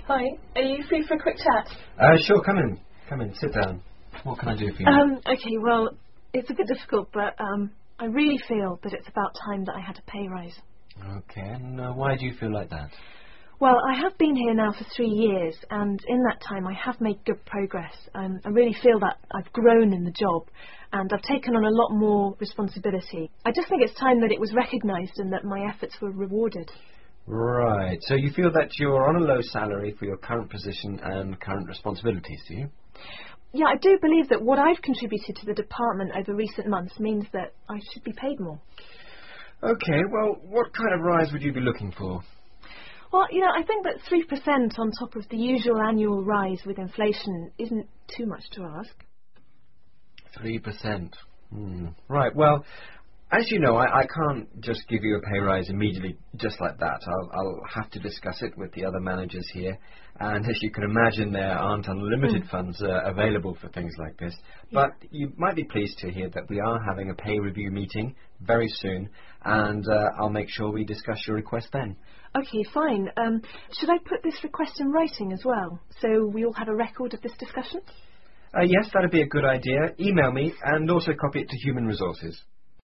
Hi, are you free for a quick chat? Sure, come in. Come in, sit down. What can I do for you? Okay, well, it's a bit difficult, but I really feel that it's about time that I had a pay rise. Okay, and why do you feel like that? Well, I have been here now for 3 years, and in that time I have made good progress. I really feel that I've grown in the job, and I've taken on a lot more responsibility. I just think it's time that it was recognised and that my efforts were rewarded. Right, so you feel that you're on a low salary for your current position and current responsibilities, do you? Yeah, I do believe that what I've contributed to the department over recent months means that I should be paid more. Okay, well, what kind of rise would you be looking for? Well, I think that 3% on top of the usual annual rise with inflation isn't too much to ask. 3%. Right, well, as you know, I can't just give you a pay rise immediately just like that. I'll have to discuss it with the other managers here. And as you can imagine, there aren't unlimited funds available for things like this. Yeah. But you might be pleased to hear that we are having a pay review meeting very soon. And I'll make sure we discuss your request then. Okay, fine. Should I put this request in writing as well, so we all have a record of this discussion? Yes, that'd be a good idea. Email me and also copy it to Human Resources.